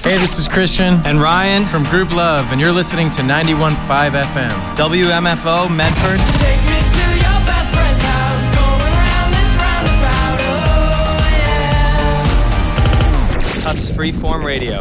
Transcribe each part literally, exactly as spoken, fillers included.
Hey, this is Christian and Ryan from Group Love, and you're listening to ninety-one point five F M. W M F O, Medford. Take me to your best friend's house, going around this roundabout, oh yeah. Tufts Freeform Radio.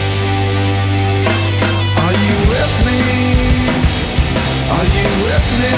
Are you with me?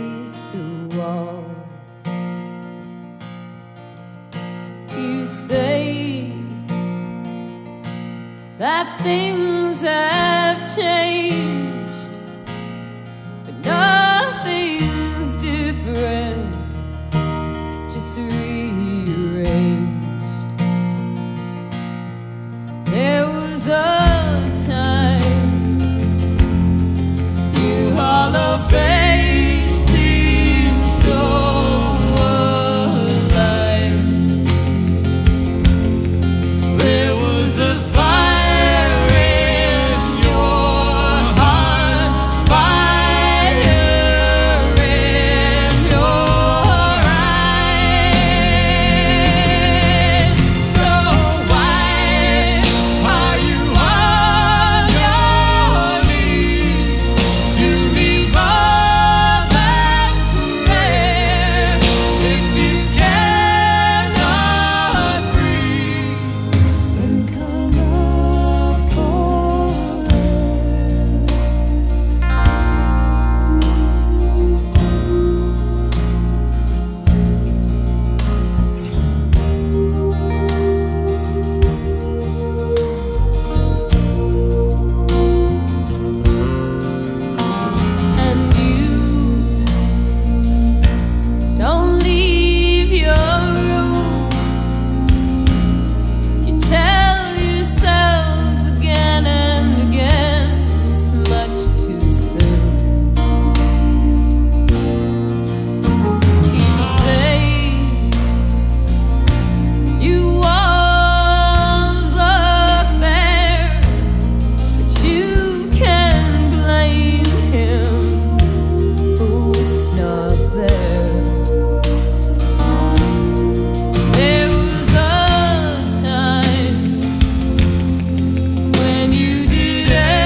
against the wall. You say that things have changed, but nothing's different, just rearranged. There was a time you hollow face seemed so alive. There was a fire in your heart, fire in your eyes. So why are you on your knees? You need more than prayer if you cannot breathe. Then come up for and you don't leave your room. You tell yourself again and again it's much too soon. You say you always look there, but you can blame him. Oh, it's not there. There was a time when you did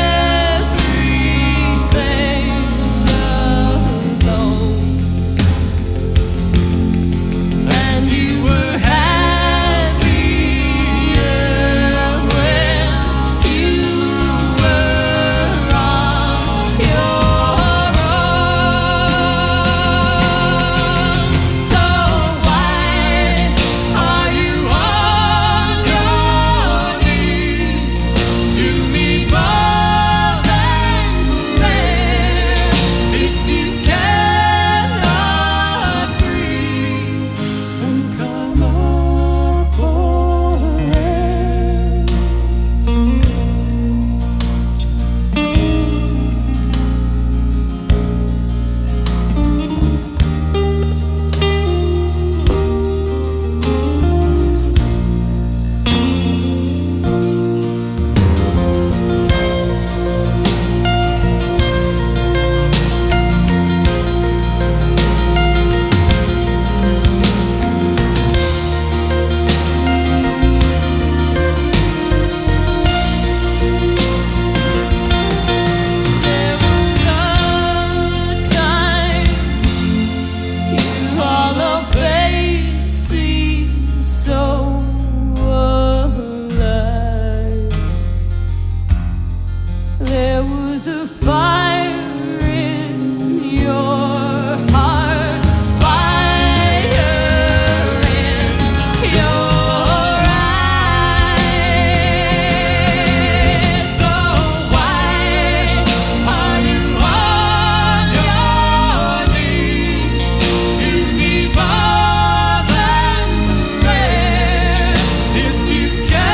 everything alone, and you were happier when you were on your own. So why are you on your knees? You need more than prayer if you cannot breathe. Then come up for air. There was a time you hollow face seemed so alive. There was a fire in your heart, fire in your eyes. So why are you on your knees? You need more than prayer if you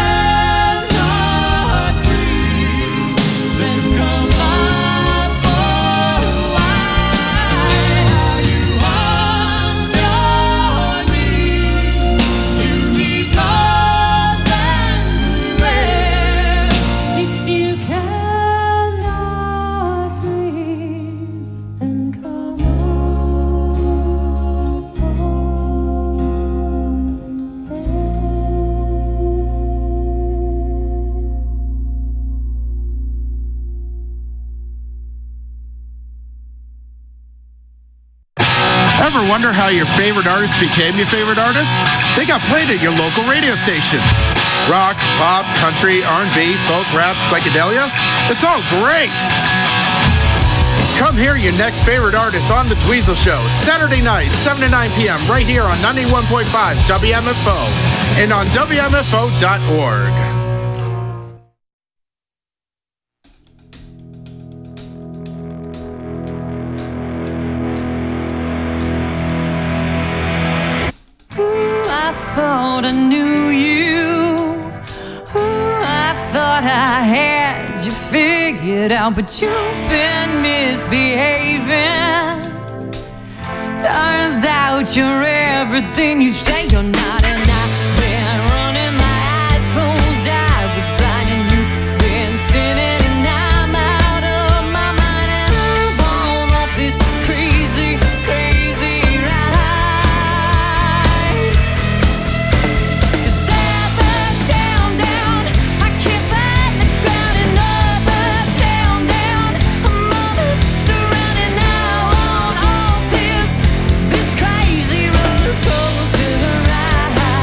cannot breathe. Then come up for why are you on your knees? You need more than prayer if you cannot breathe. Then come up for Ever wonder how your favorite artist became your favorite artist? They got played at your local radio station. Rock, pop, country, R and B, folk, rap, psychedelia. It's all great. Come hear your next favorite artist on The Dweezil Show, Saturday night, seven to nine p.m., right here on ninety-one point five W M F O and on W M F O dot org. Ooh, I thought I knew you. Ooh, I thought I had you figured out, but you've been misbehaving. Turns out you're everything you say you're not, and I've been running my eyes closed. I was blind and you've been spinning, and I'm out of my mind, and I'm on off this crazy, crazy ride. 'Cause up, up, down, down, I can't find the ground, and up, up, down, down, I'm all this around, and now on off this this crazy roller coaster ride.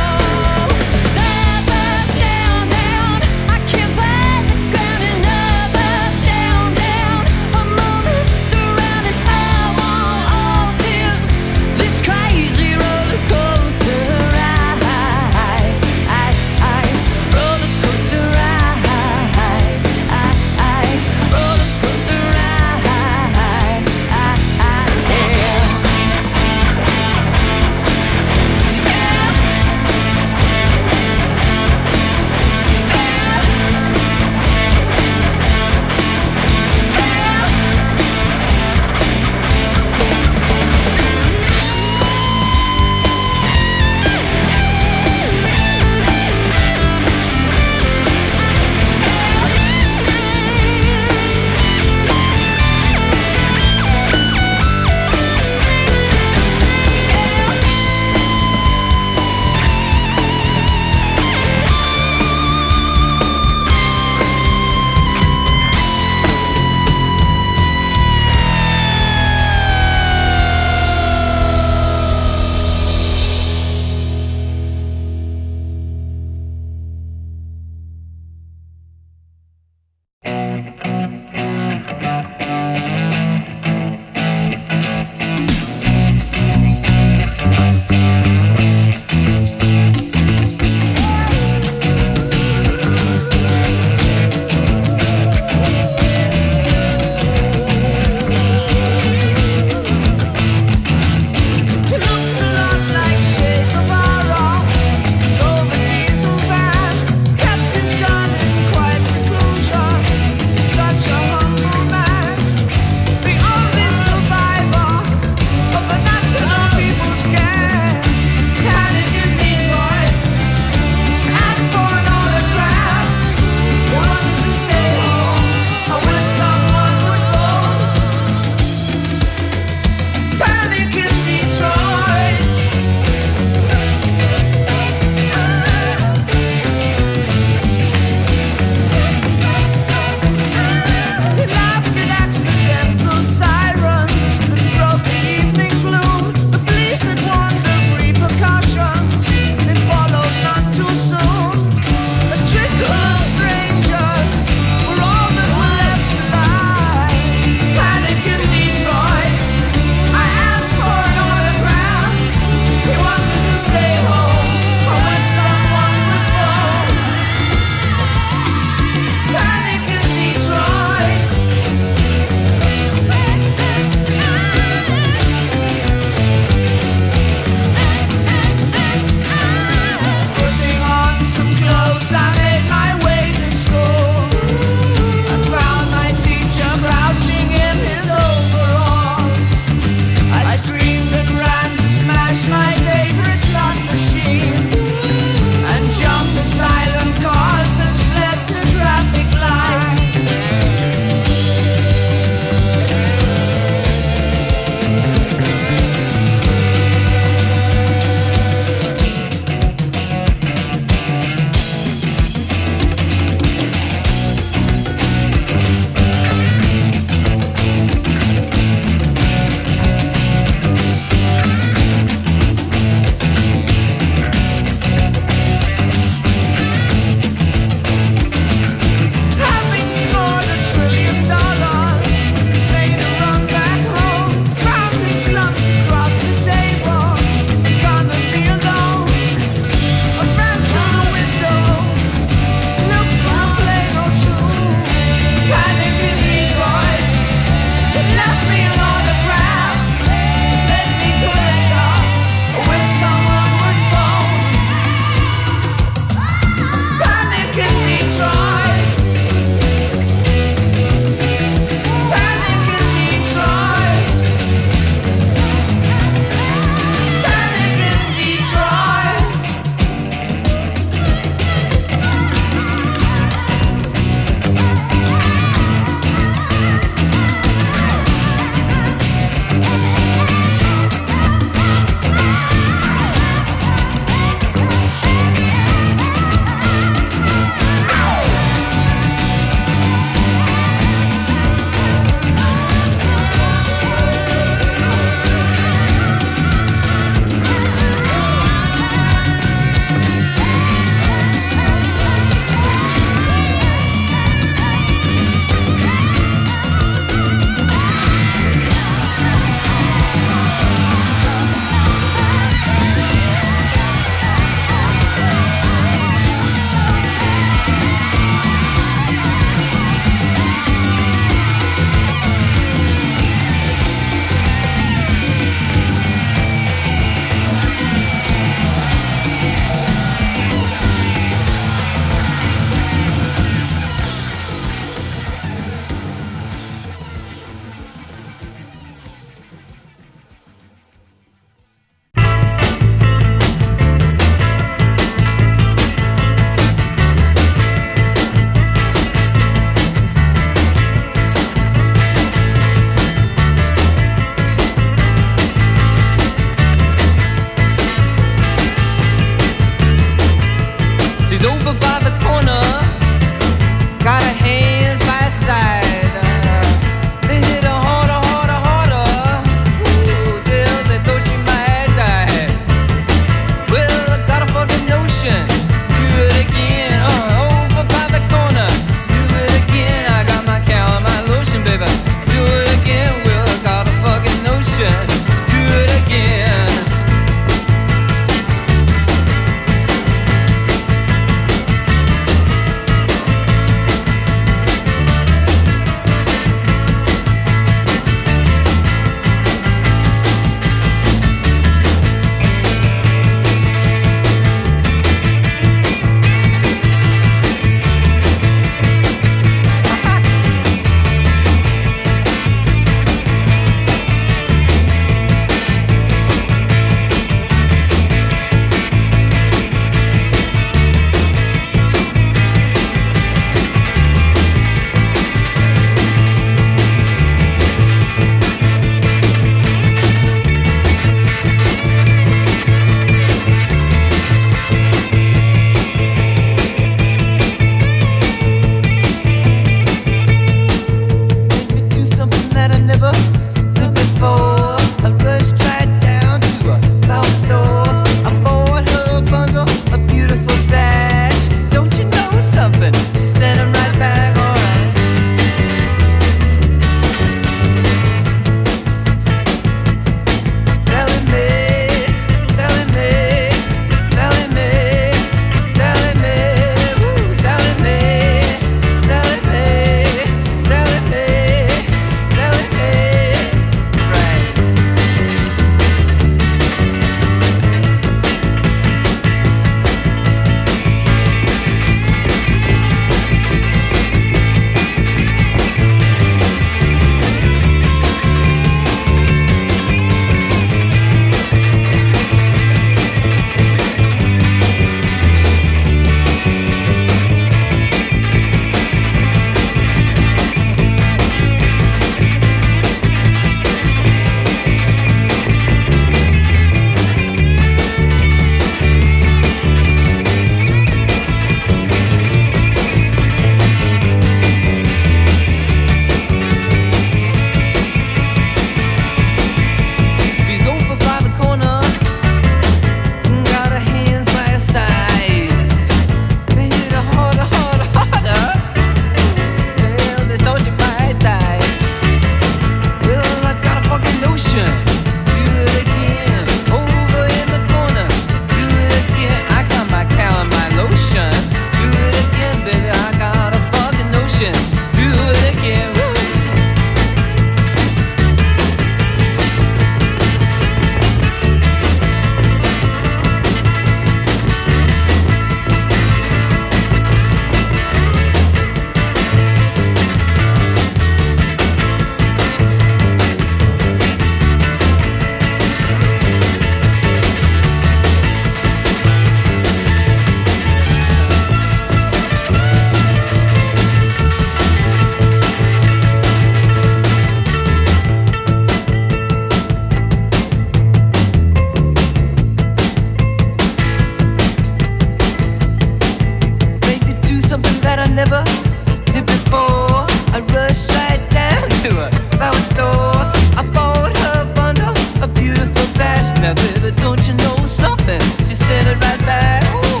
never did before. I rushed right down to a flower store. I bought her a bundle of beautiful bash. Now baby, don't you know something? She sent it right back. Ooh.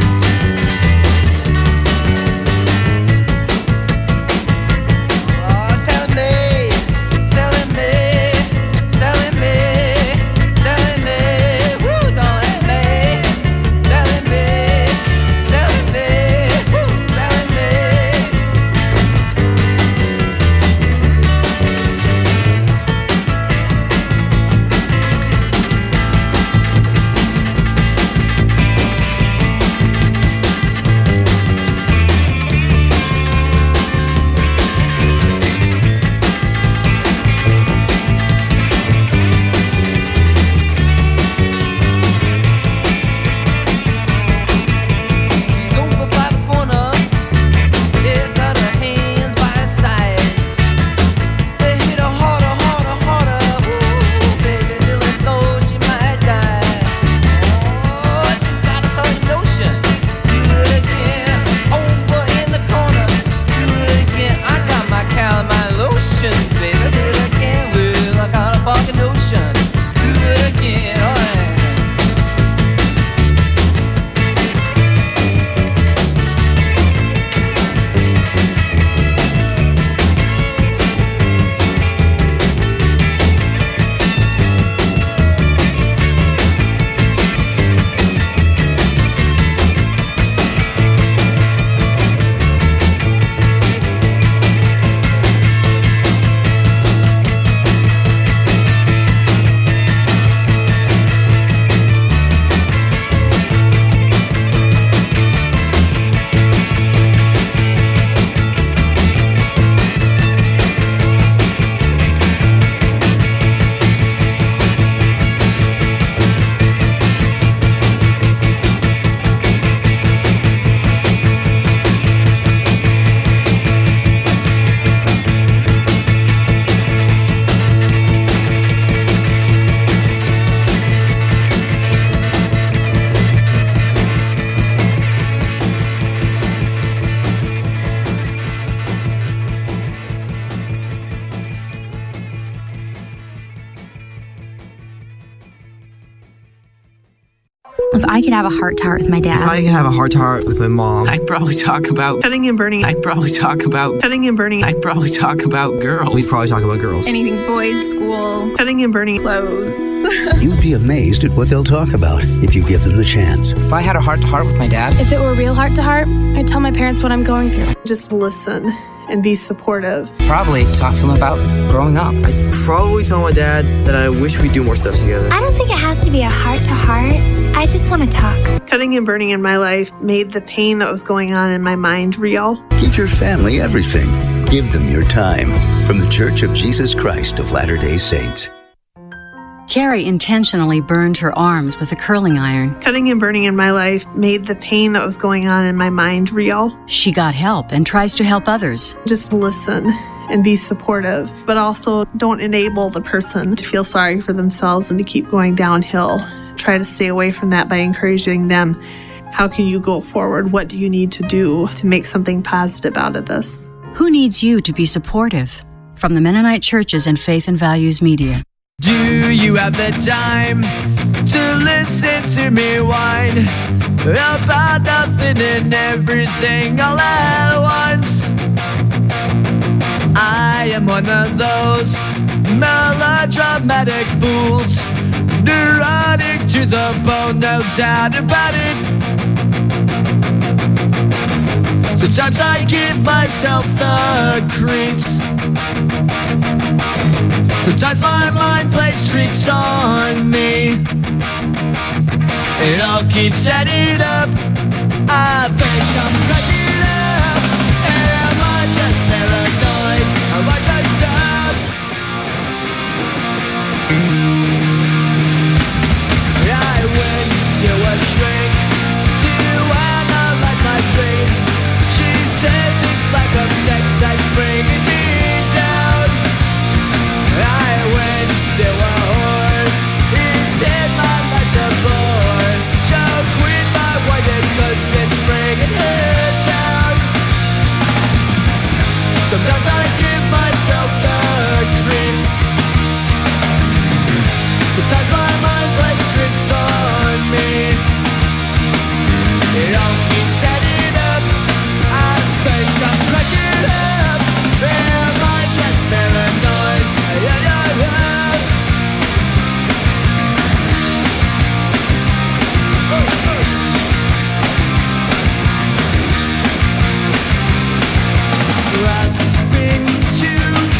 Oh, telling me, telling me, telling me, telling me, woo, don't let me, telling me, telling me, woo, telling me. She's over by the corner. Yeah, got her hands by her sides. They hit her harder, harder, harder. Ooh, baby, till as though she might die. Oh, she got a solid notion. Do it again. Over in the corner. Do it again. I got my calamine lotion, baby. Do it again. Well, I got a fucking notion. Do it again. All right. If I could have a heart to heart with my dad. If I could have a heart to heart with my mom. I'd probably talk about cutting and burning. I'd probably talk about cutting and burning. I'd probably talk about girls. We'd probably talk about girls. Anything boys, school, cutting and burning clothes. You'd be amazed at what they'll talk about if you give them the chance. If I had a heart to heart with my dad. If it were real heart to heart, I'd tell my parents what I'm going through. Just listen and be supportive. Probably talk to him about growing up. I'd probably tell my dad that I wish we'd do more stuff together. I don't think it has to be a heart to heart. I just want to talk. Cutting and burning in my life made the pain that was going on in my mind real. Give your family everything. Give them your time. From the Church of Jesus Christ of Latter-day Saints. Carrie intentionally burned her arms with a curling iron. Cutting and burning in my life made the pain that was going on in my mind real. She got help and tries to help others. Just listen and be supportive, but also don't enable the person to feel sorry for themselves and to keep going downhill. Try to stay away from that by encouraging them. How can you go forward? What do you need to do to make something positive out of this? Who needs you to be supportive? From the Mennonite Churches and Faith and Values Media. Do you have the time to listen to me whine about nothing and everything all at once? I am one of those melodramatic fools, neurotic to the bone, no doubt about it. Sometimes I give myself the creeps. Sometimes my mind plays tricks on me. It all keeps adding up. I think I'm cracking up. Am I just paranoid? Am I just up? I went to a shrink to analyze my dreams. She says it's like a sex that's bringing me down. I went to a whore. He said my life's a bore. So quit my wife because it's bringing her down. Sometimes I give myself the creeps. Sometimes my mind plays tricks on me. It all keeps adding up. I think I'm cracking up. Yeah, my chest paranoid. Yeah, yeah, yeah. Oh, oh. Grasping to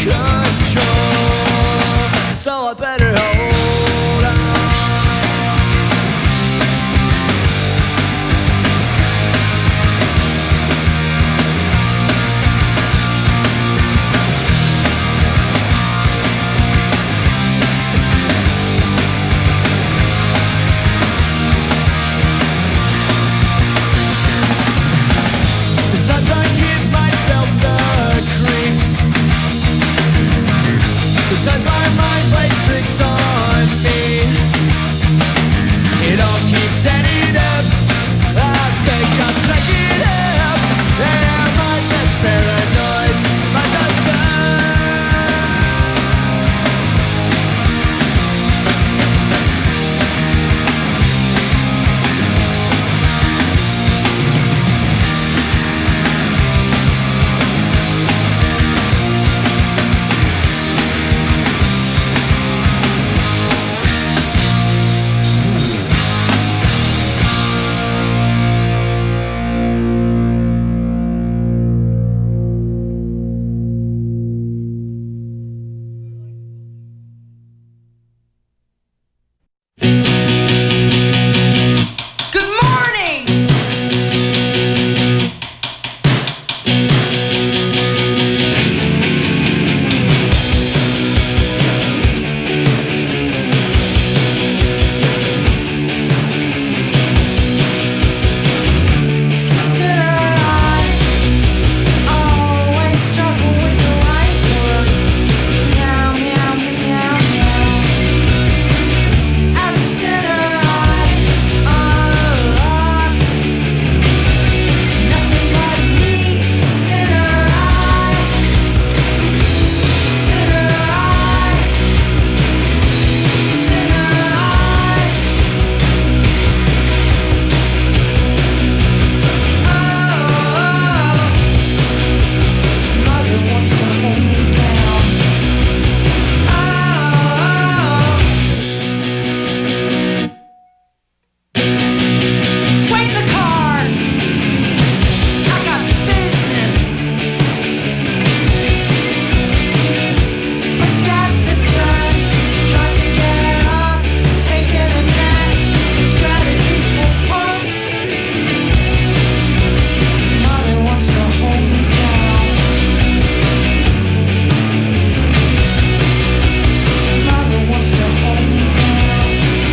control, so I better hold on. Sometimes I give myself the creeps. Sometimes my mind plays tricks on me. It all keeps adding up. I think I'm cracking up. Am I just paranoid? My Good morning! Consider I always struggle with the right word. Meow, meow, meow, meow. As a sinner, I unlock nothing but me. Sinner, I, sinner, I, sinner, I. Oh, mother wants to hold me down. Oh. Wait in the car. I got business. Forgot the sun. Trying to get off. Taking a nap. The strategies for punks. Mother wants to hold me down. Mother wants to hold me down.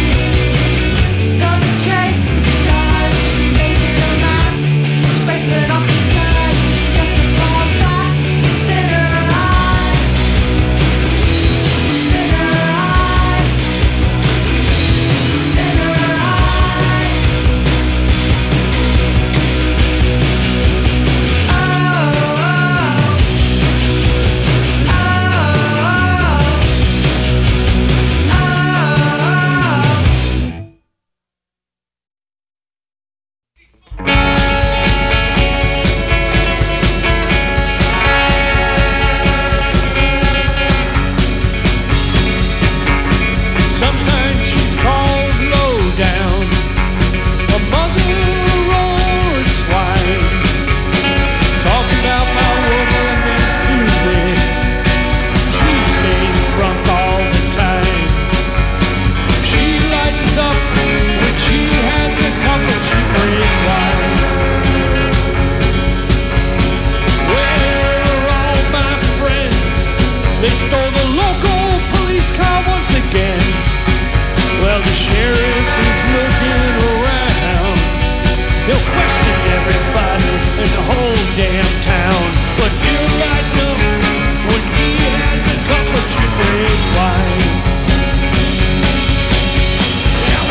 Gonna chase the stars, making a map, scraping off the sky, just to fall back. Sinner I, sinner I, sinner I. Oh, oh, oh, oh, oh. Sometimes she's called low down, a mother or a swine. Talking about my woman and Susie, she stays drunk all the time. She lightens up when she has a cup of cheap red wine. Where are all my friends? They stole the local police car once again. Well, the sheriff is looking around. He'll question everybody in the whole damn town. But he'll lighten up when he has a cup of cheap red wine. Yeah,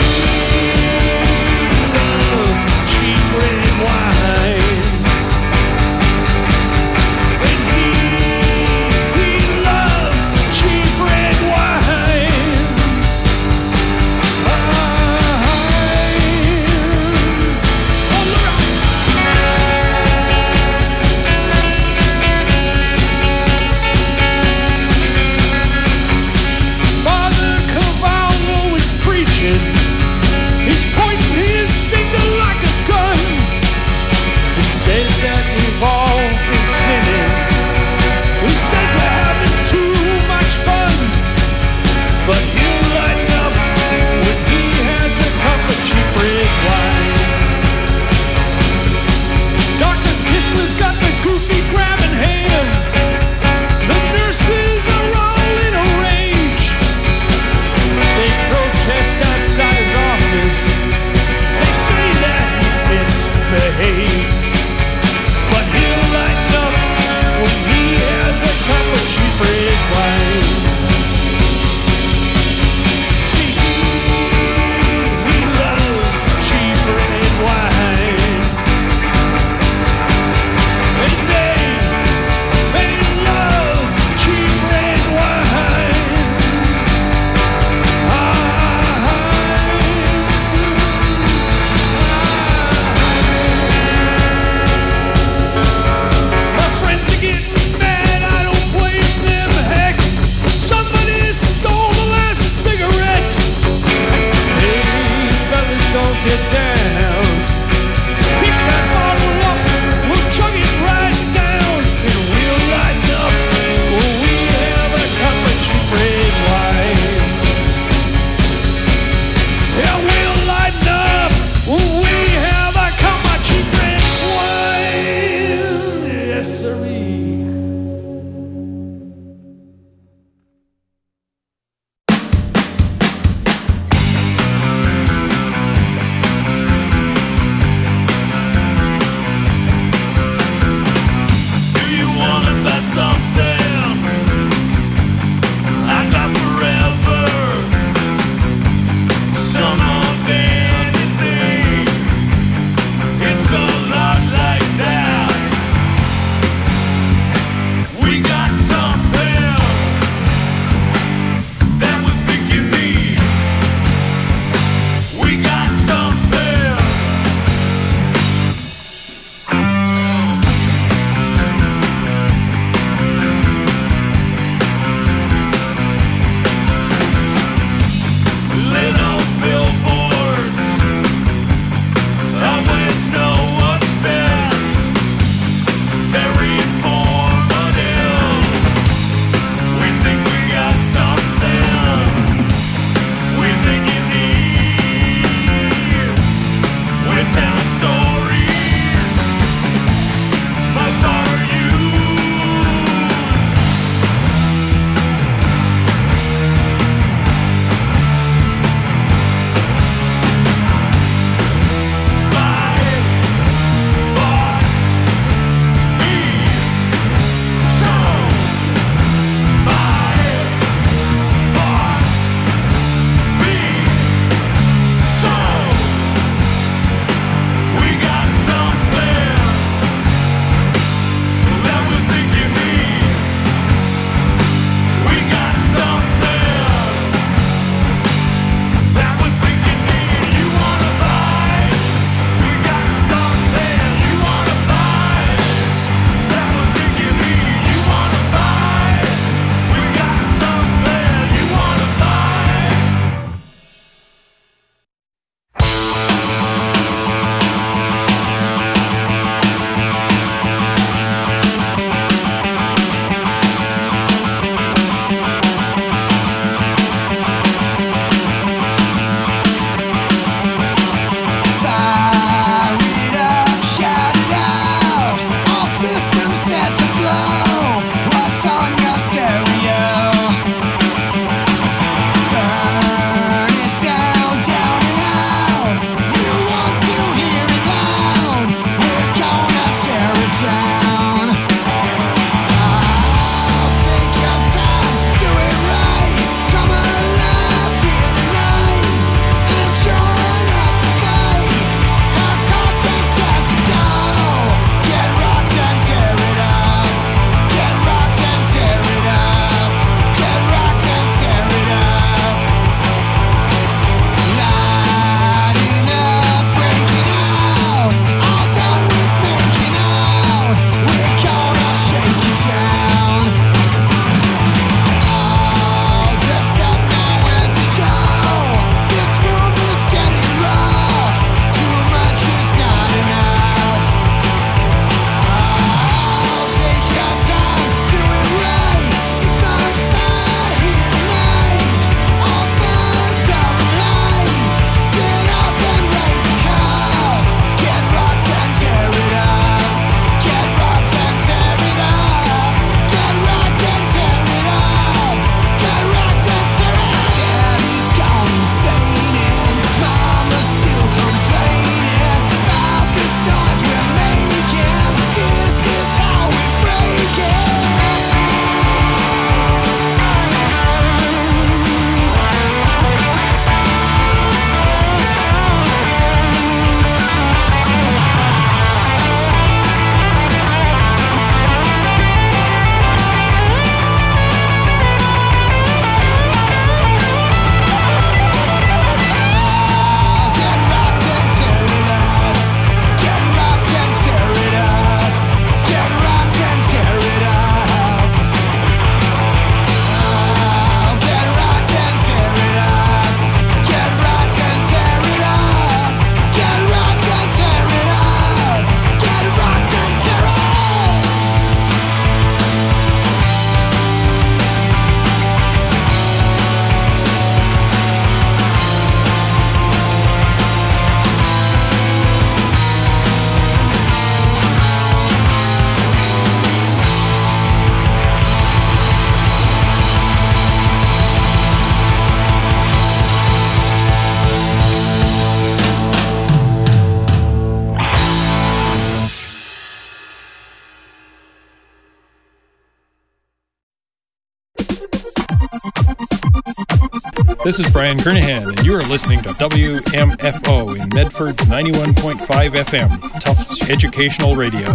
we love cheap red wine. When he This is Brian Kernahan, and you are listening to W M F O in Medford ninety-one point five F M, Tufts Educational Radio.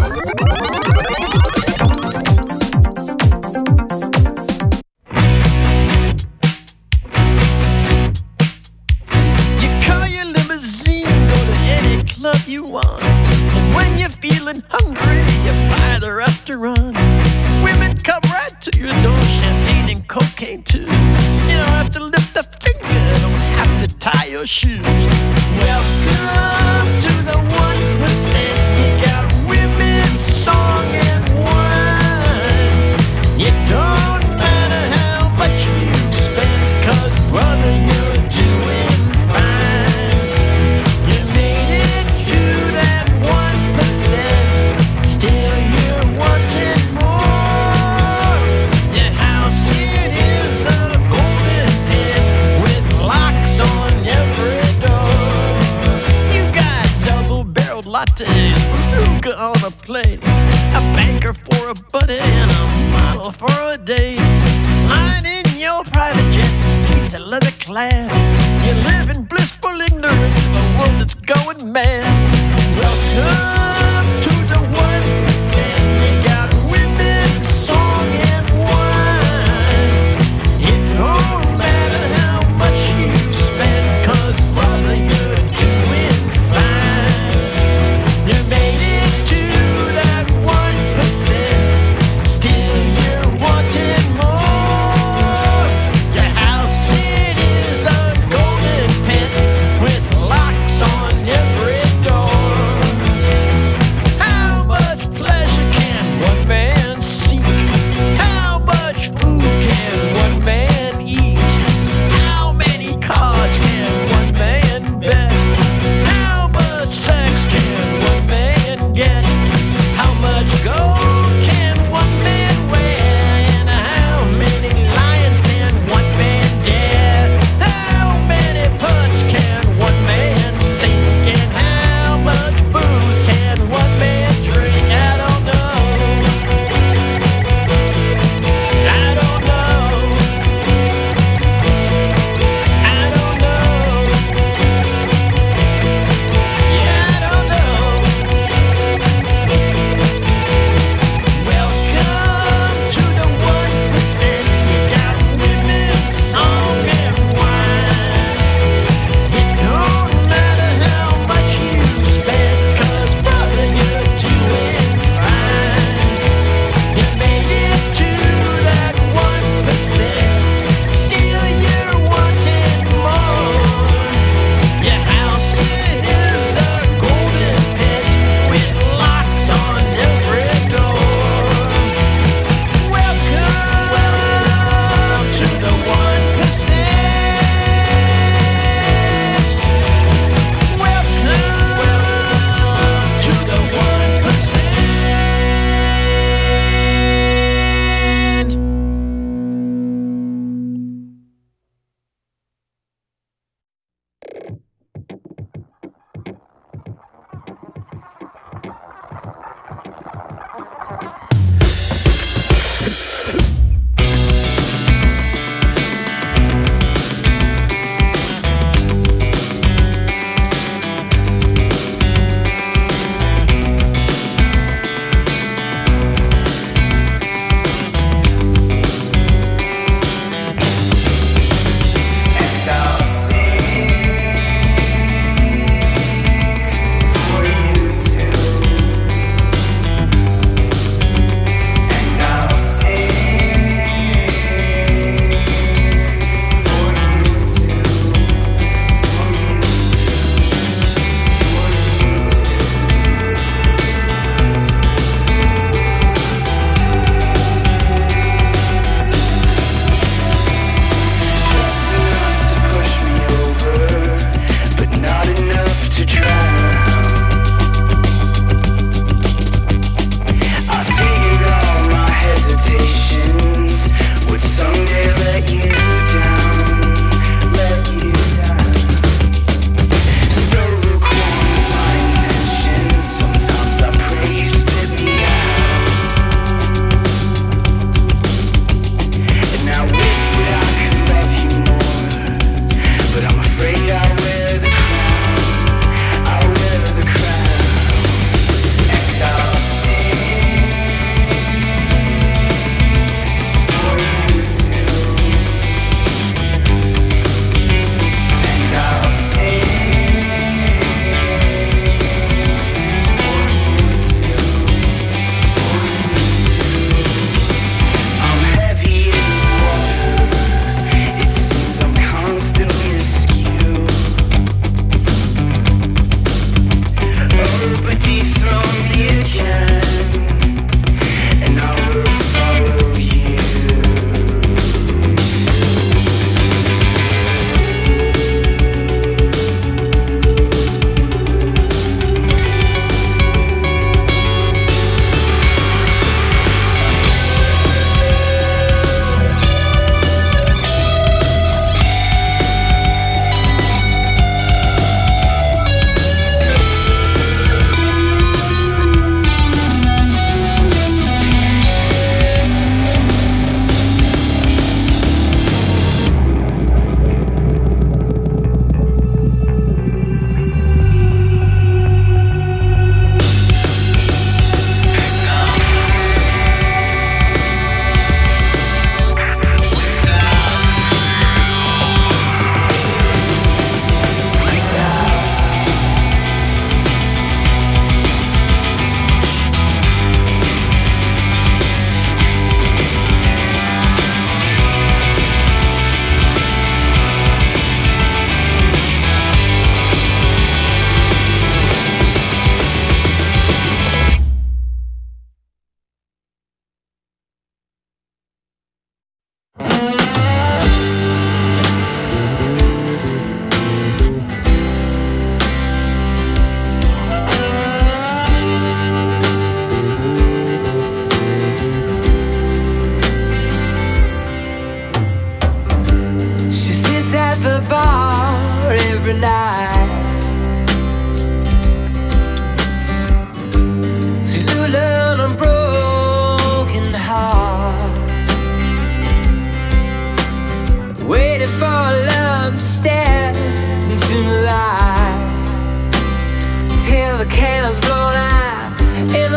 Call your limousine, go to any club you want. And when you're feeling hungry, you buy the restaurant. Women come right to your door, champagne and cocaine too. You don't have to lift a finger, don't have to tie your shoes. Welcome to the one percent. You got women, song and wine. You don't matter how much you spend, 'cause brother, you're doing fine. You made it to that one percent, still you're wanting more. Your house, it is a golden pit with locks on every door. You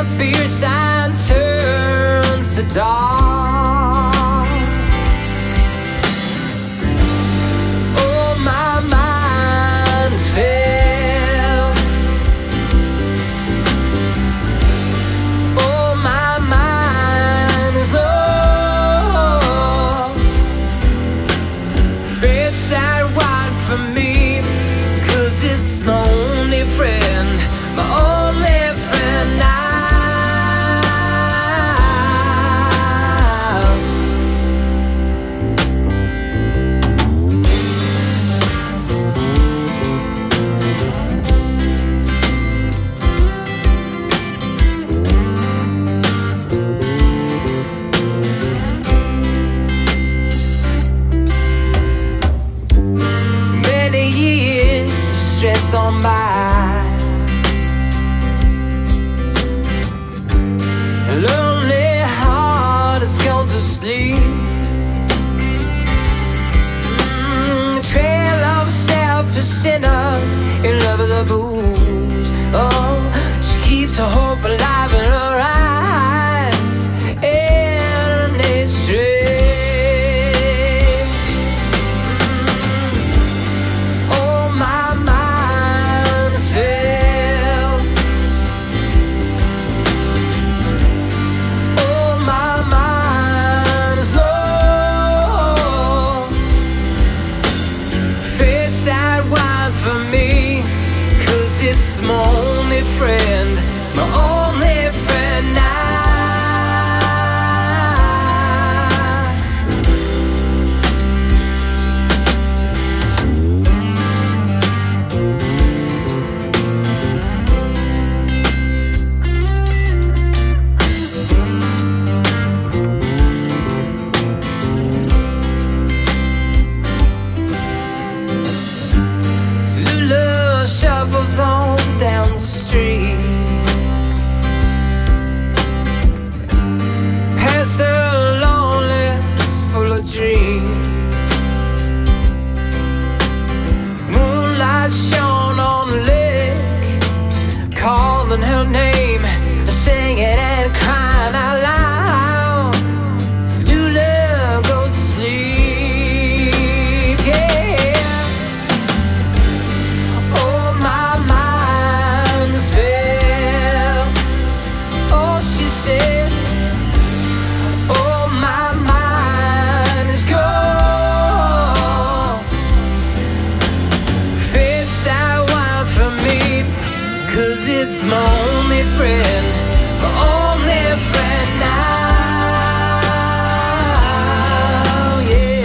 the beer sign turns to dawn. Oh, my mind is filled. Oh, my mind is lost. Fetch that wine for me, 'cause it's my only friend, my only friend now. Many years stressed on by, a lonely heart has gone to sleep. Mm, a trail of selfish sinners in love with the booze. Oh, she keeps her hope alive in her eyes, and it's straight. Oh, my mind is filled. Oh, my mind is lost. Fetch that wine for me, 'cause it's my only friend, my only friend now. Lulu shuffles on down the street, past her loneliness full of dreams. Moonlight shone on the lake, calling her name, singing and crying out loud. So Lulu goes to sleep, yeah. Oh, my mind is filled. Oh, she says. Oh, my mind is gone. Fetch that wine for me, 'cause it's my only friend, my only friend now, yeah.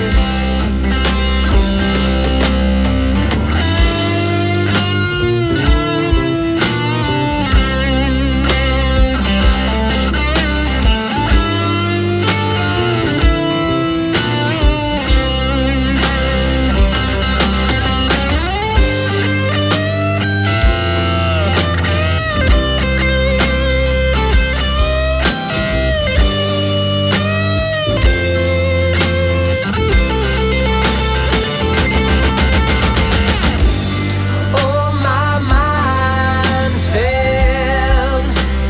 Oh, my mind's filled.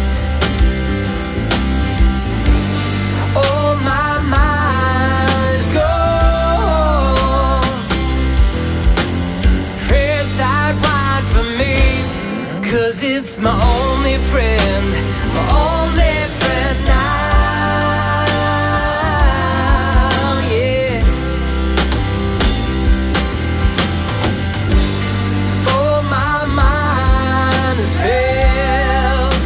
Oh, my mind's gone. Fetch that wine for me, 'cause it's my only friend, my only friend now, yeah. Oh, my mind is filled.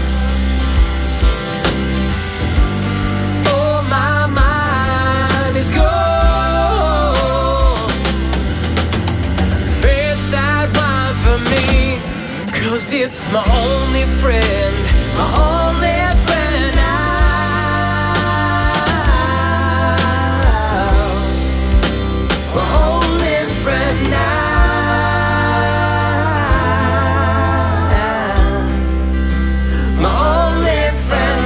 Oh, my mind is gone. Fetch that wine for me, 'cause it's my only friend, my only friend now, my only friend now, my only friend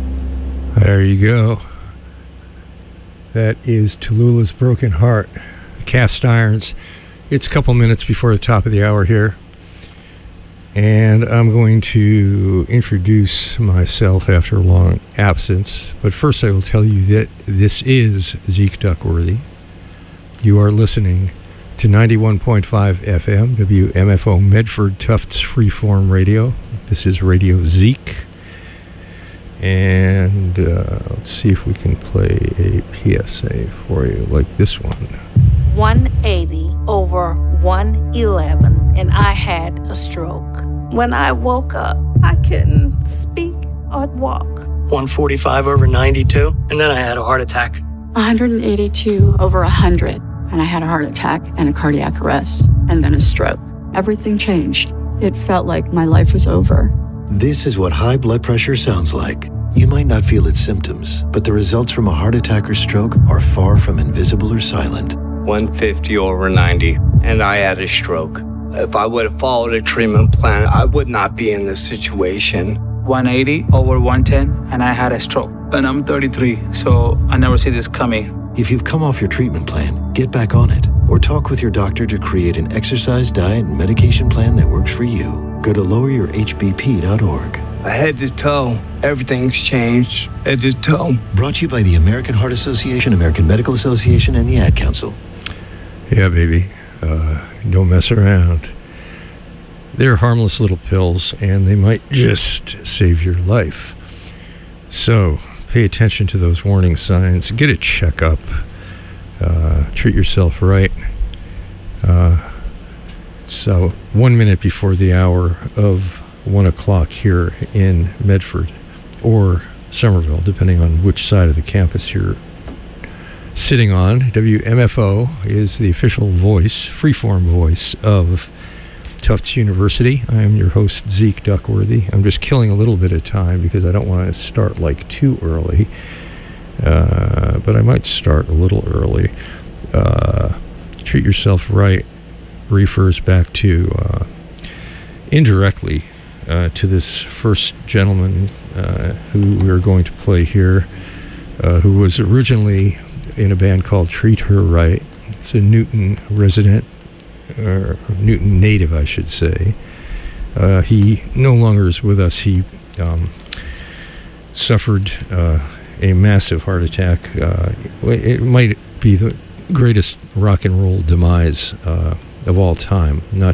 now. There you go. That is Tallulah's Broken Heart Cast Irons. It's a couple minutes before the top of the hour here, and I'm going to introduce myself after a long absence. But first I will tell you that this is Zeke Duckworthy. You are listening to ninety-one point five F M, W M F O Medford Tufts Freeform Radio. This is Radio Zeke. And uh, let's see if we can play a P S A for you like this one. one eighty over one eleven, and I had a stroke. When I woke up, I couldn't speak or walk. one forty-five over ninety-two, and then I had a heart attack. one eighty-two over one hundred, and I had a heart attack and a cardiac arrest, and then a stroke. Everything changed. It felt like my life was over. This is what high blood pressure sounds like. You might not feel its symptoms, but the results from a heart attack or stroke are far from invisible or silent. one fifty over ninety, and I had a stroke. If I would have followed a treatment plan, I would not be in this situation. one eighty over one ten, and I had a stroke. And I'm thirty-three, so I never see this coming. If you've come off your treatment plan, get back on it, or talk with your doctor to create an exercise, diet, and medication plan that works for you. Go to lower your H B P dot org. Head to toe, everything's changed. Head to toe. Brought to you by the American Heart Association, American Medical Association, and the Ad Council. Yeah, baby. Uh, don't mess around. They're harmless little pills, and they might just save your life. So, pay attention to those warning signs. Get a checkup. Uh, treat yourself right. Uh, so, one minute before the hour of one o'clock here in Medford, or Somerville, depending on which side of the campus you're sitting on. W M F O is the official voice, freeform voice of Tufts University. I am your host, Zeke Duckworthy. I'm just killing a little bit of time because I don't want to start like too early, uh, but I might start a little early. Uh, treat yourself right refers back to uh, indirectly uh, to this first gentleman uh, who we're going to play here, uh, who was originally in a band called Treat Her Right. It's a Newton resident, or Newton native, I should say. Uh, he no longer is with us. He um, suffered uh, a massive heart attack. Uh, it might be the greatest rock and roll demise uh, of all time. Not